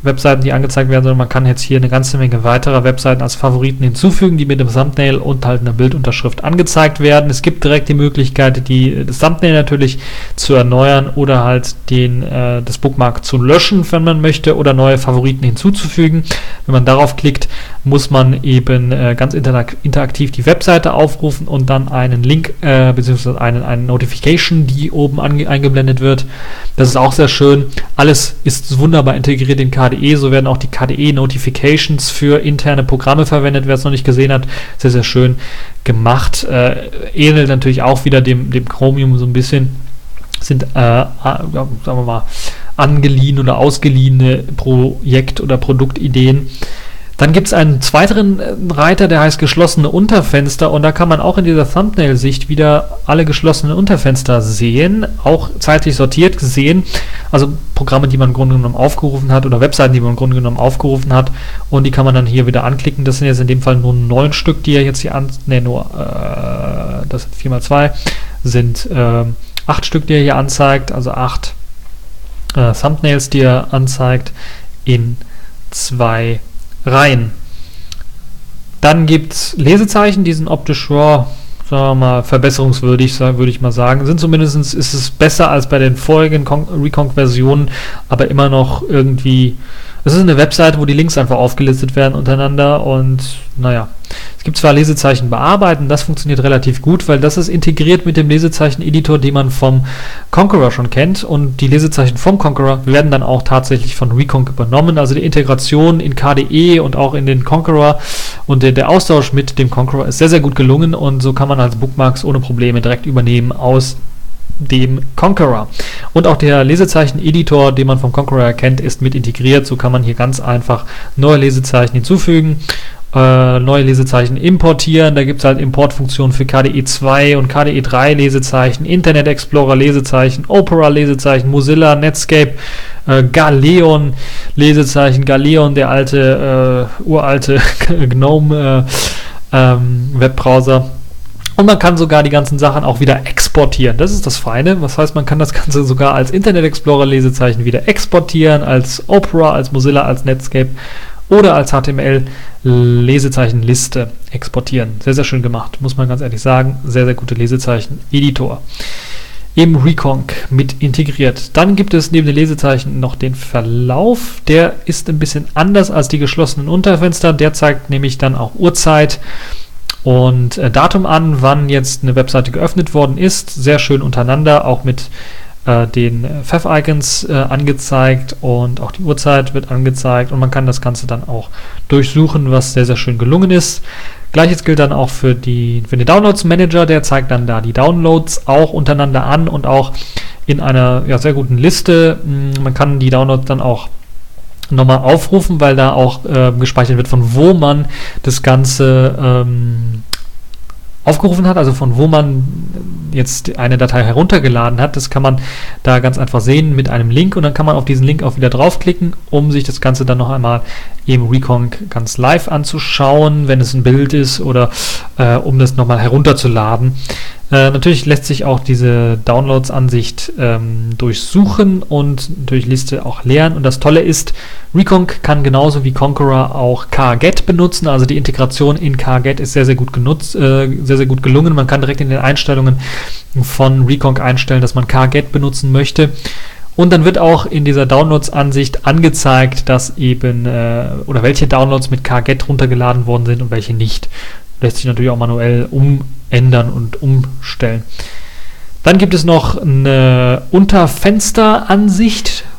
Webseiten, die angezeigt werden, sondern man kann jetzt hier eine ganze Menge weiterer Webseiten als Favoriten hinzufügen, die mit dem Thumbnail und halt einer Bildunterschrift angezeigt werden. Es gibt direkt die Möglichkeit, das Thumbnail natürlich zu erneuern oder halt das Bookmark zu löschen, wenn man möchte, oder neue Favoriten hinzuzufügen. Wenn man darauf klickt, muss man eben ganz interaktiv die Webseite aufrufen und dann einen Link bzw. eine Notification, die oben eingeblendet wird. Das ist auch sehr schön. Alles ist wunderbar integriert in KDE. So werden auch die KDE-Notifications für interne Programme verwendet, wer es noch nicht gesehen hat. Sehr, sehr schön gemacht. Ähnelt natürlich auch wieder dem Chromium so ein bisschen. Sind, sagen wir mal, angeliehen oder ausgeliehene Projekt- oder Produktideen. Dann gibt es einen zweiten Reiter, der heißt geschlossene Unterfenster, und da kann man auch in dieser Thumbnail-Sicht wieder alle geschlossenen Unterfenster sehen, auch zeitlich sortiert sehen, also Programme, die man im Grunde genommen aufgerufen hat oder Webseiten, die man im Grunde genommen aufgerufen hat, und die kann man dann hier wieder anklicken. Das sind jetzt in dem Fall nur 9 Stück, die er jetzt hier das 4x2 sind 8 Stück, die er hier anzeigt, also 8 Thumbnails, die er anzeigt in 2 Reihen. Dann gibt es Lesezeichen, die sind optisch, sagen wir mal, verbesserungswürdig, würde ich mal sagen. Ist es besser als bei den vorigen Reconq-Versionen, aber immer noch irgendwie. Es ist eine Webseite, wo die Links einfach aufgelistet werden untereinander, und naja. Es gibt zwar Lesezeichen bearbeiten, das funktioniert relativ gut, weil das ist integriert mit dem Lesezeichen-Editor, den man vom Konqueror schon kennt, und die Lesezeichen vom Konqueror werden dann auch tatsächlich von Reconq übernommen. Also die Integration in KDE und auch in den Konqueror und der Austausch mit dem Konqueror ist sehr, sehr gut gelungen, und so kann man als Bookmarks ohne Probleme direkt übernehmen aus dem Konqueror. Und auch der Lesezeichen-Editor, den man vom Konqueror kennt, ist mit integriert. So kann man hier ganz einfach neue Lesezeichen hinzufügen, neue Lesezeichen importieren. Da gibt es halt Importfunktionen für KDE 2 und KDE 3 Lesezeichen, Internet Explorer Lesezeichen, Opera Lesezeichen, Mozilla, Netscape, Galeon Lesezeichen, Galeon, der uralte GNOME Webbrowser. Und man kann sogar die ganzen Sachen auch wieder exportieren. Das ist das Feine. Das heißt, man kann das Ganze sogar als Internet Explorer Lesezeichen wieder exportieren, als Opera, als Mozilla, als Netscape oder als HTML-Lesezeichenliste exportieren. Sehr, sehr schön gemacht, muss man ganz ehrlich sagen. Sehr, sehr gute Lesezeichen-Editor. Im Reconq mit integriert. Dann gibt es neben den Lesezeichen noch den Verlauf. Der ist ein bisschen anders als die geschlossenen Unterfenster. Der zeigt nämlich dann auch Uhrzeit und Datum an, wann jetzt eine Webseite geöffnet worden ist. Sehr schön untereinander, auch mit den Fav-Icons angezeigt, und auch die Uhrzeit wird angezeigt, und man kann das Ganze dann auch durchsuchen, was sehr, sehr schön gelungen ist. Gleiches gilt dann auch für den Downloads-Manager, der zeigt dann da die Downloads auch untereinander an und auch in einer sehr guten Liste. Man kann die Downloads dann auch nochmal aufrufen, weil da auch gespeichert wird, von wo man das Ganze aufgerufen hat, also von wo man jetzt eine Datei heruntergeladen hat. Das kann man da ganz einfach sehen mit einem Link, und dann kann man auf diesen Link auch wieder draufklicken, um sich das Ganze dann noch einmal im Reconq ganz live anzuschauen, wenn es ein Bild ist, oder um das nochmal herunterzuladen. Natürlich lässt sich auch diese Downloads-Ansicht durchsuchen und durch Liste auch leeren. Und das Tolle ist, Reconq kann genauso wie Konqueror auch KGET benutzen. Also die Integration in KGET ist sehr, sehr gut sehr, sehr gut gelungen. Man kann direkt in den Einstellungen von Reconq einstellen, dass man KGET benutzen möchte. Und dann wird auch in dieser Downloads-Ansicht angezeigt, dass eben oder welche Downloads mit KGET runtergeladen worden sind und welche nicht. Lässt sich natürlich auch manuell umändern und umstellen. Dann gibt es noch eine Unterfensteransicht.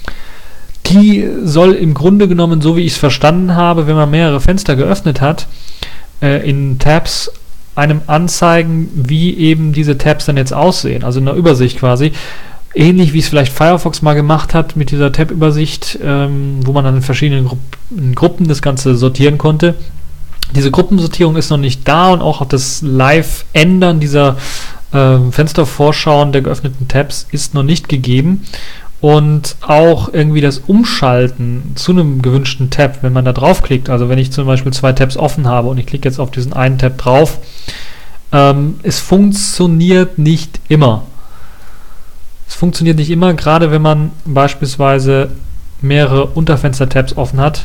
Die soll im Grunde genommen, so wie ich es verstanden habe, wenn man mehrere Fenster geöffnet hat, in Tabs einem anzeigen, wie eben diese Tabs dann jetzt aussehen. Also in einer Übersicht quasi. Ähnlich wie es vielleicht Firefox mal gemacht hat mit dieser Tab-Übersicht, wo man dann in verschiedenen Gruppen das Ganze sortieren konnte. Diese Gruppensortierung ist noch nicht da, und auch das Live-Ändern dieser Fenstervorschauen der geöffneten Tabs ist noch nicht gegeben. Und auch irgendwie das Umschalten zu einem gewünschten Tab, wenn man da draufklickt, also wenn ich zum Beispiel 2 Tabs offen habe und ich klicke jetzt auf diesen einen Tab drauf, es funktioniert nicht immer. Es funktioniert nicht immer, gerade wenn man beispielsweise mehrere Unterfenster-Tabs offen hat.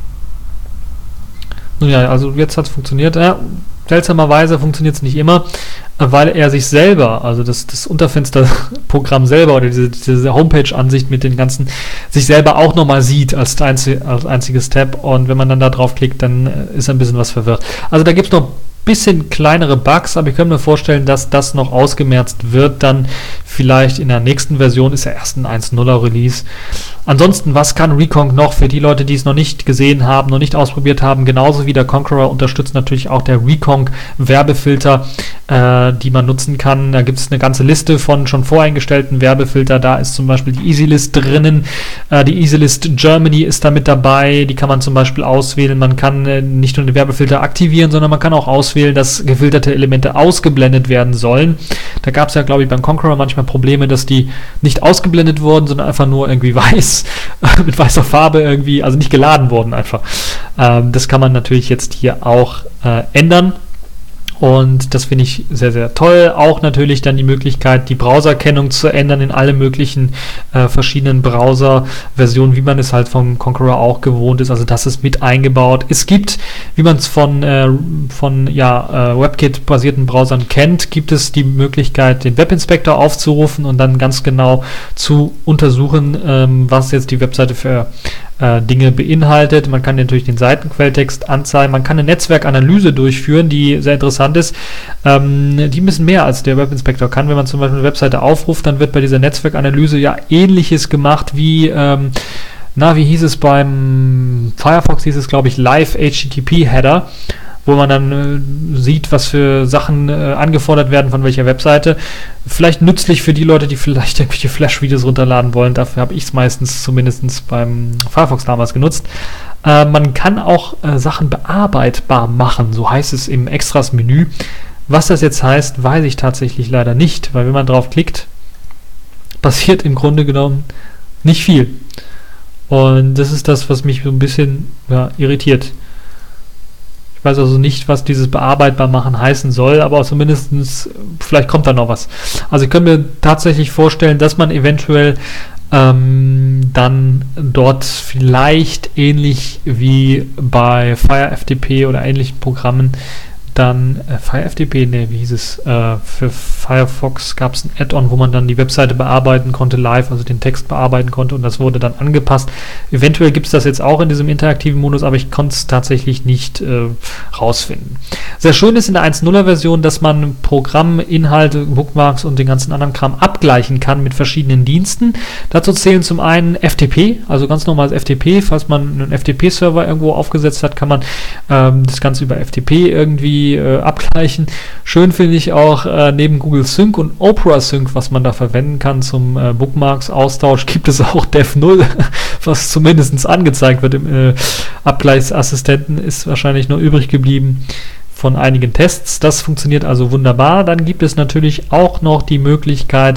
Nun ja, also jetzt hat es funktioniert. Ja, seltsamerweise funktioniert es nicht immer, weil er sich selber, also das Unterfensterprogramm selber oder diese Homepage-Ansicht mit den ganzen, sich selber auch nochmal sieht als einziges Tab, und wenn man dann da draufklickt, dann ist ein bisschen was verwirrt. Also da gibt es noch bisschen kleinere Bugs, aber ich kann mir vorstellen, dass das noch ausgemerzt wird, dann vielleicht in der nächsten Version, ist ja erst ein 1.0er Release. Ansonsten, was kann Reconq noch für die Leute, die es noch nicht gesehen haben, noch nicht ausprobiert haben? Genauso wie der Konqueror unterstützt natürlich auch der Reconq Werbefilter, die man nutzen kann. Da gibt es eine ganze Liste von schon voreingestellten Werbefilter. Da ist zum Beispiel die EasyList drinnen. Die EasyList Germany ist da mit dabei. Die kann man zum Beispiel auswählen. Man kann nicht nur den Werbefilter aktivieren, sondern man kann auch auswählen, dass gefilterte Elemente ausgeblendet werden sollen. Da gab es ja, glaube ich, beim Konqueror manchmal Probleme, dass die nicht ausgeblendet wurden, sondern einfach nur irgendwie weiß, mit weißer Farbe irgendwie, also nicht geladen wurden einfach. Das kann man natürlich jetzt hier auch ändern. Und das finde ich sehr, sehr toll. Auch natürlich dann die Möglichkeit, die Browserkennung zu ändern in alle möglichen verschiedenen Browser-Versionen, wie man es halt vom Konqueror auch gewohnt ist. Also das ist mit eingebaut. Es gibt, wie man es von WebKit-basierten Browsern kennt, gibt es die Möglichkeit, den Webinspektor aufzurufen und dann ganz genau zu untersuchen, was jetzt die Webseite für Dinge beinhaltet. Man kann natürlich den Seitenquelltext anzeigen, man kann eine Netzwerkanalyse durchführen, die sehr interessant ist. Die ein bisschen mehr als der Webinspektor kann. Wenn man zum Beispiel eine Webseite aufruft, dann wird bei dieser Netzwerkanalyse ja Ähnliches gemacht wie wie hieß es beim Firefox, hieß es glaube ich Live HTTP Header, wo man dann sieht, was für Sachen angefordert werden von welcher Webseite. Vielleicht nützlich für die Leute, die vielleicht irgendwelche Flash-Videos runterladen wollen. Dafür habe ich es meistens zumindest beim Firefox damals genutzt. Man kann auch Sachen bearbeitbar machen, so heißt es im Extras-Menü. Was das jetzt heißt, weiß ich tatsächlich leider nicht, weil wenn man drauf klickt, passiert im Grunde genommen nicht viel. Und das ist das, was mich so ein bisschen irritiert. Ich weiß also nicht, was dieses bearbeitbar machen heißen soll, aber zumindest vielleicht kommt da noch was. Also ich könnte mir tatsächlich vorstellen, dass man eventuell dann dort vielleicht ähnlich wie bei FireFTP oder ähnlichen Programmen dann FireFTP, wie hieß es, für Firefox gab es ein Add-on, wo man dann die Webseite bearbeiten konnte live, also den Text bearbeiten konnte, und das wurde dann angepasst. Eventuell gibt es das jetzt auch in diesem interaktiven Modus, aber ich konnte es tatsächlich nicht rausfinden. Sehr schön ist in der 1.0er Version, dass man Programminhalte, Bookmarks und den ganzen anderen Kram abgleichen kann mit verschiedenen Diensten. Dazu zählen zum einen FTP, also ganz normales FTP. Falls man einen FTP-Server irgendwo aufgesetzt hat, kann man das Ganze über FTP irgendwie abgleichen. Schön finde ich auch neben Google Sync und Opera Sync, was man da verwenden kann zum Bookmarks-Austausch, gibt es auch Dev0, was zumindest angezeigt wird im Abgleichsassistenten, ist wahrscheinlich nur übrig geblieben von einigen Tests. Das funktioniert also wunderbar. Dann gibt es natürlich auch noch die Möglichkeit,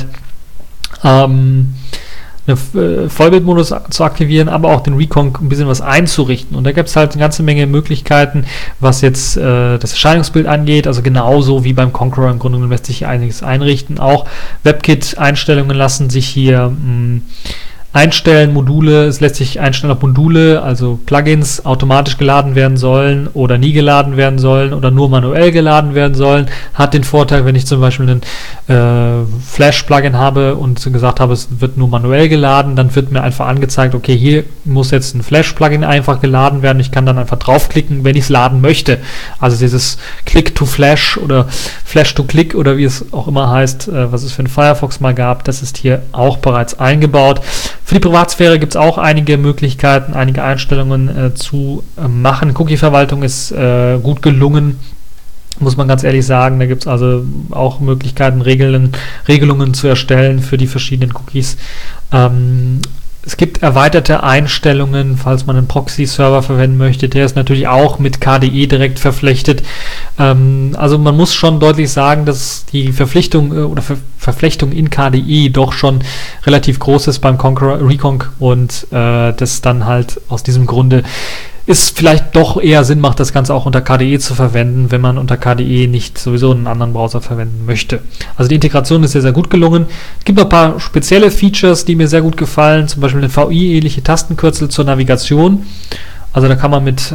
Vollbildmodus zu aktivieren, aber auch den Reconq ein bisschen was einzurichten. Und da gibt es halt eine ganze Menge Möglichkeiten, was jetzt das Erscheinungsbild angeht. Also genauso wie beim Konqueror im Grunde genommen lässt sich hier einiges einrichten. Auch WebKit-Einstellungen lassen sich hier einstellen, Module, es lässt sich einstellen, ob Module, also Plugins automatisch geladen werden sollen oder nie geladen werden sollen oder nur manuell geladen werden sollen. Hat den Vorteil, wenn ich zum Beispiel ein Flash-Plugin habe und gesagt habe, es wird nur manuell geladen, dann wird mir einfach angezeigt, okay, hier muss jetzt ein Flash-Plugin einfach geladen werden. Ich kann dann einfach draufklicken, wenn ich es laden möchte. Also dieses Click-to-Flash oder Flash-to-Click oder wie es auch immer heißt, was es für einen Firefox mal gab, das ist hier auch bereits eingebaut. Für die Privatsphäre gibt es auch einige Möglichkeiten, einige Einstellungen zu machen. Cookie-Verwaltung ist gut gelungen, muss man ganz ehrlich sagen. Da gibt es also auch Möglichkeiten, Regelungen zu erstellen für die verschiedenen Cookies. Es gibt erweiterte Einstellungen, falls man einen Proxy-Server verwenden möchte. Der ist natürlich auch mit KDE direkt verflechtet. Also man muss schon deutlich sagen, dass die Verpflichtung oder Verflechtung in KDE doch schon relativ groß ist beim Reconq und das dann halt aus diesem Grunde es vielleicht doch eher Sinn macht, das Ganze auch unter KDE zu verwenden, wenn man unter KDE nicht sowieso einen anderen Browser verwenden möchte. Also die Integration ist sehr, sehr gut gelungen. Es gibt noch ein paar spezielle Features, die mir sehr gut gefallen, zum Beispiel eine VI-ähnliche Tastenkürzel zur Navigation. Also da kann man mit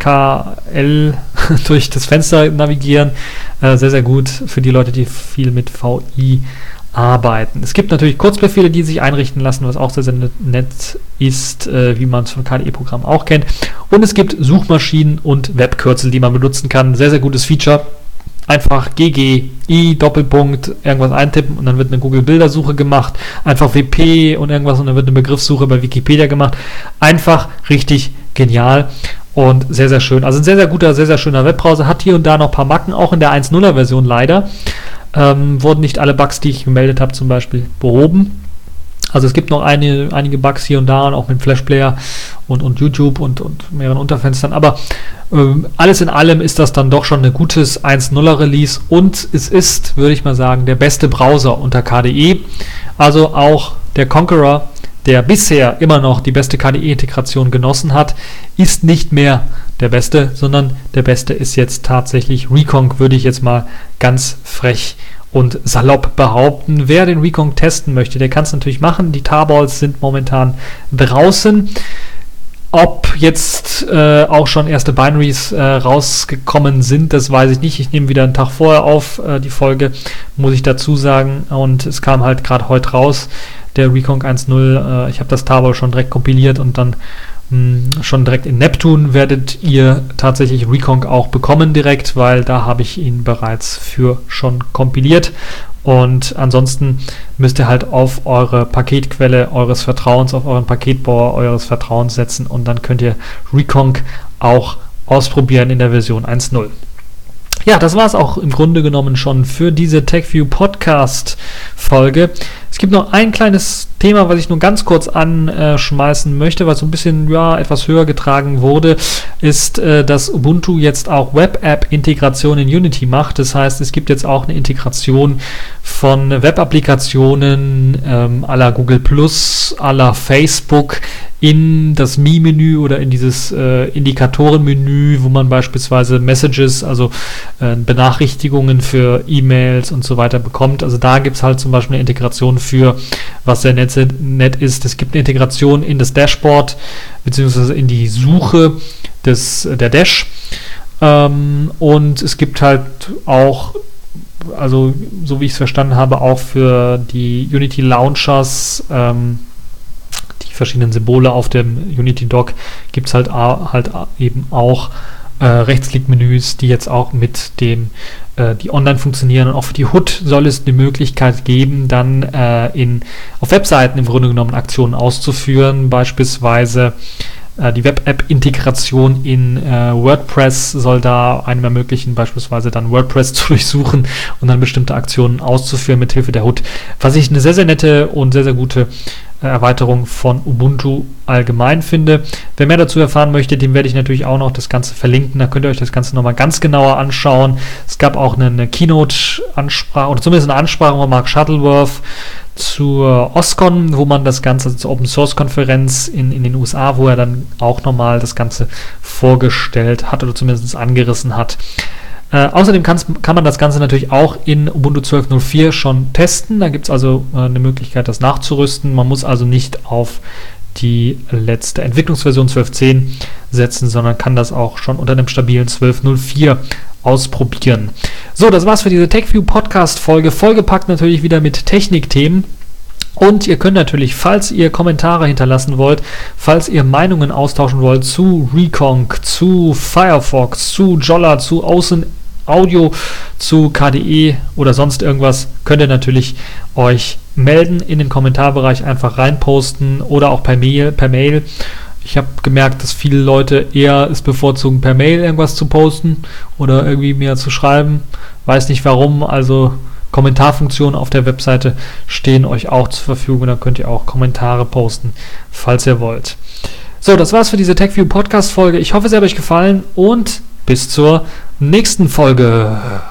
HJKL durch das Fenster navigieren. Sehr, sehr gut für die Leute, die viel mit VI arbeiten. Es gibt natürlich Kurzbefehle, die sich einrichten lassen, was auch sehr, sehr nett ist, wie man es von KDE-Programmen auch kennt. Und es gibt Suchmaschinen und Webkürzel, die man benutzen kann. Sehr, sehr gutes Feature. Einfach GGI, Doppelpunkt, irgendwas eintippen und dann wird eine Google-Bildersuche gemacht. Einfach WP und irgendwas und dann wird eine Begriffssuche bei Wikipedia gemacht. Einfach richtig genial und sehr, sehr schön. Also ein sehr, sehr guter, sehr, sehr schöner Webbrowser. Hat hier und da noch ein paar Macken, auch in der 1.0er Version leider. Wurden nicht alle Bugs, die ich gemeldet habe, zum Beispiel behoben. Also es gibt noch einige Bugs hier und da, und auch mit Flashplayer und YouTube und mehreren Unterfenstern. Aber alles in allem ist das dann doch schon ein gutes 1.0er Release und es ist, würde ich mal sagen, der beste Browser unter KDE. Also auch der Konqueror, der bisher immer noch die beste KDE-Integration genossen hat, ist nicht mehr der beste, sondern der beste ist jetzt tatsächlich Reconq, würde ich jetzt mal ganz frech und salopp behaupten. Wer den Reconq testen möchte, der kann es natürlich machen. Die Tarballs sind momentan draußen. Ob jetzt auch schon erste Binaries rausgekommen sind, das weiß ich nicht. Ich nehme wieder einen Tag vorher auf, die Folge, muss ich dazu sagen. Und es kam halt gerade heute raus, der Reconq 1.0. Ich habe das Tarball schon direkt kompiliert und dann schon direkt in Neptune werdet ihr tatsächlich Reconq auch bekommen direkt, weil da habe ich ihn bereits für schon kompiliert. Und ansonsten müsst ihr halt auf eure Paketquelle eures Vertrauens, auf euren Paketbauer eures Vertrauens setzen und dann könnt ihr Reconq auch ausprobieren in der Version 1.0. Ja, das war es auch im Grunde genommen schon für diese TechView Podcast Folge. Es gibt noch ein kleines Thema, was ich nur ganz kurz anschmeißen möchte, was so ein bisschen etwas höher getragen wurde, ist, dass Ubuntu jetzt auch Web-App-Integration in Unity macht. Das heißt, es gibt jetzt auch eine Integration von Web-Applikationen à la Google+, à la Facebook in das Me-Menü oder in dieses Indikatoren-Menü, wo man beispielsweise Messages, also Benachrichtigungen für E-Mails und so weiter bekommt. Also da gibt es halt zum Beispiel eine Integration für, was sehr nett ist. Es gibt eine Integration in das Dashboard beziehungsweise in die Suche der Dash. Und es gibt halt auch, also so wie ich es verstanden habe, auch für die Unity Launchers, die verschiedenen Symbole auf dem Unity Dock, gibt es halt eben auch Rechtsklickmenüs, die jetzt auch mit dem, die online funktionieren, und auch für die HUD soll es eine Möglichkeit geben, dann auf Webseiten im Grunde genommen Aktionen auszuführen, beispielsweise die Web-App-Integration in WordPress soll da einem ermöglichen, beispielsweise dann WordPress zu durchsuchen und dann bestimmte Aktionen auszuführen mit Hilfe der HUD, was ich eine sehr, sehr nette und sehr, sehr gute Erweiterung von Ubuntu allgemein finde. Wer mehr dazu erfahren möchte, dem werde ich natürlich auch noch das Ganze verlinken. Da könnt ihr euch das Ganze nochmal ganz genauer anschauen. Es gab auch eine Keynote-Ansprache, oder zumindest eine Ansprache von Mark Shuttleworth zur OSCON, wo man das Ganze, also zur Open-Source-Konferenz in den USA, wo er dann auch nochmal das Ganze vorgestellt hat oder zumindest angerissen hat. Außerdem kann man das Ganze natürlich auch in Ubuntu 12.04 schon testen. Da gibt es also eine Möglichkeit, das nachzurüsten. Man muss also nicht auf die letzte Entwicklungsversion 12.10 setzen, sondern kann das auch schon unter einem stabilen 12.04 ausprobieren. So, das war's für diese TechView Podcast-Folge. Vollgepackt natürlich wieder mit Technikthemen. Und ihr könnt natürlich, falls ihr Kommentare hinterlassen wollt, falls ihr Meinungen austauschen wollt zu Reconq, zu Firefox, zu Jolla, zu Ocean Audio, zu KDE oder sonst irgendwas, könnt ihr natürlich euch melden, in den Kommentarbereich einfach reinposten oder auch per Mail. Ich habe gemerkt, dass viele Leute eher es bevorzugen, per Mail irgendwas zu posten oder irgendwie mir zu schreiben. Weiß nicht warum, also Kommentarfunktionen auf der Webseite stehen euch auch zur Verfügung. Da könnt ihr auch Kommentare posten, falls ihr wollt. So, das war's für diese TechView Podcast Folge. Ich hoffe, es hat euch gefallen und bis zur nächsten Folge.